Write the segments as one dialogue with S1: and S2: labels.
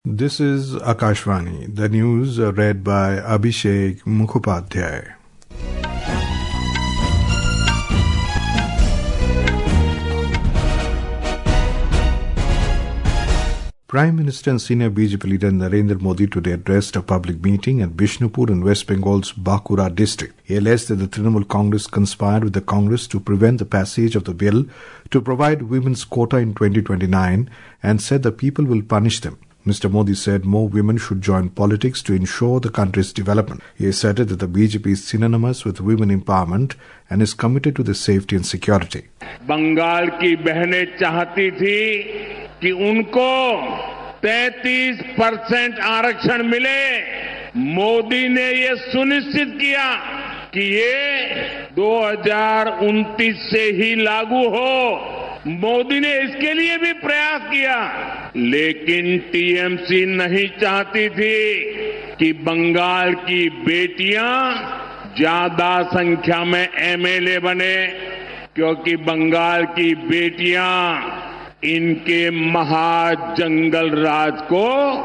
S1: This is Akashvani, the news read by Abhishek Mukhopadhyay. Prime Minister and senior BJP leader Narendra Modi today addressed a public meeting at Bishnupur in West Bengal's Bankura district. He alleged that the Trinamool Congress conspired with the Congress to prevent the passage of the bill to provide women's quota in 2029 and said the people will punish them. Mr. Modi said more women should join politics to ensure the country's development. He asserted that the BJP is synonymous with women empowerment and is committed to the safety and security.
S2: Bengal की बहनें चाहती थी कि उनको 33% आरक्षण मिले। मोदी ने ये सुनिश्चित किया कि ये 2029 से ही लागू हो। मोदी ने इसके लिए भी प्रयास किया, लेकिन टीएमसी नहीं चाहती थी कि बंगाल की बेटियां ज्यादा संख्या में एमएलए बने, क्योंकि बंगाल की बेटियां इनके महाजंगल राज को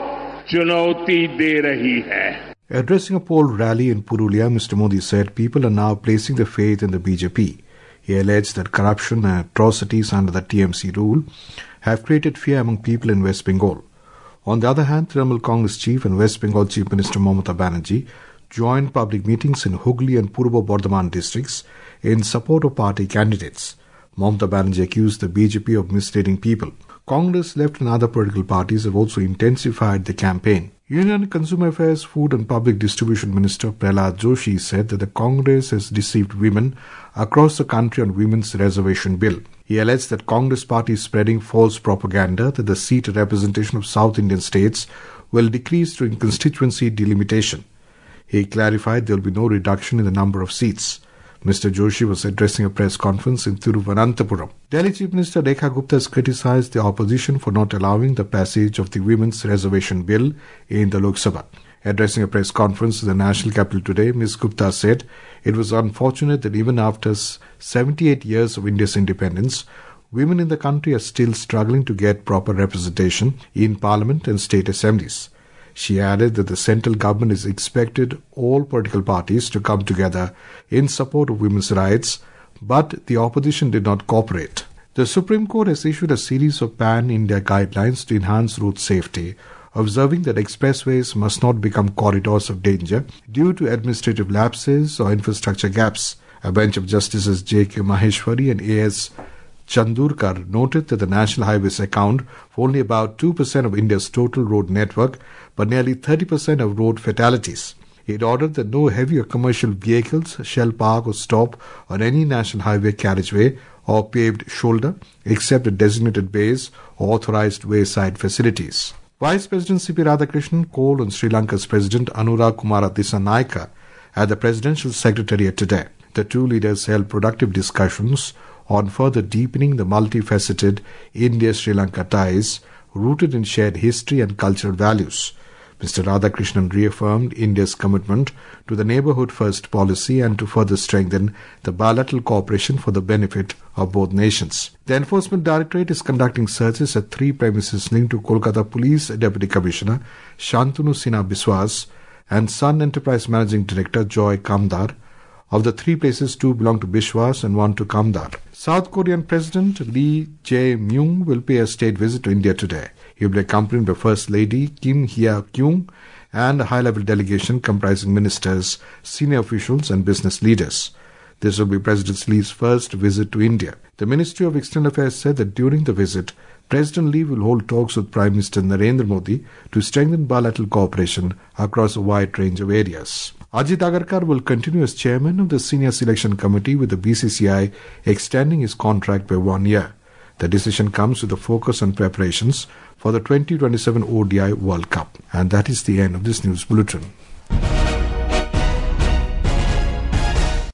S2: चुनौती दे रही है.
S1: Addressing a poll rally in Purulia, Mr. Modi said people are now placing their faith in the BJP. He alleged that corruption and atrocities under the TMC rule have created fear among people in West Bengal. On the other hand, Trinamool Congress chief and West Bengal Chief Minister Mamata Banerjee joined public meetings in Hooghly and Purbo Bardhaman districts in support of party candidates. Mamata Banerjee accused the BJP of misleading people. Congress, Left and other political parties have also intensified the campaign. Union Consumer Affairs, Food and Public Distribution Minister Prahlad Joshi said that the Congress has deceived women across the country on women's reservation bill. He alleged that Congress party is spreading false propaganda that the seat representation of South Indian states will decrease during constituency delimitation. He clarified there will be no reduction in the number of seats. Mr. Joshi was addressing a press conference in Thiruvananthapuram. Delhi Chief Minister Rekha Gupta has criticized the opposition for not allowing the passage of the Women's Reservation Bill in the Lok Sabha. Addressing a press conference in the national capital today, Ms. Gupta said it was unfortunate that even after 78 years of India's independence, women in the country are still struggling to get proper representation in parliament and state assemblies. She added that the central government has expected all political parties to come together in support of women's rights, but the opposition did not cooperate. The Supreme Court has issued a series of pan-India guidelines to enhance road safety, observing that expressways must not become corridors of danger due to administrative lapses or infrastructure gaps. A bench of Justices J.K. Maheshwari and A.S. Chandurkar noted that the national highways account for only about 2% of India's total road network, but nearly 30% of road fatalities. It ordered that no heavy or commercial vehicles shall park or stop on any national highway carriageway or paved shoulder except at designated bays or authorized wayside facilities. Vice President C.P. Radhakrishnan called on Sri Lanka's President Anura Kumara Dissanayake at the Presidential Secretariat today. The two leaders held productive discussions on further deepening the multifaceted India-Sri Lanka ties rooted in shared history and cultural values. Mr. Radhakrishnan reaffirmed India's commitment to the Neighbourhood First policy and to further strengthen the bilateral cooperation for the benefit of both nations. The Enforcement Directorate is conducting searches at 3 premises linked to Kolkata Police Deputy Commissioner Shantanu Sinha Biswas and Sun Enterprise Managing Director Joy Kamdar. Of the 3 places, 2 belong to Biswas and 1 to Kamdar. South Korean President Lee Jae-myung will pay a state visit to India today. He will be accompanied by First Lady Kim Hye-kyung and a high-level delegation comprising ministers, senior officials and business leaders. This will be President Lee's first visit to India. The Ministry of External Affairs said that during the visit, President Lee will hold talks with Prime Minister Narendra Modi to strengthen bilateral cooperation across a wide range of areas. Ajit Agarkar will continue as chairman of the Senior Selection Committee, with the BCCI extending his contract by 1 year. The decision comes with a focus on preparations for the 2027 ODI World Cup. And that is the end of this news bulletin.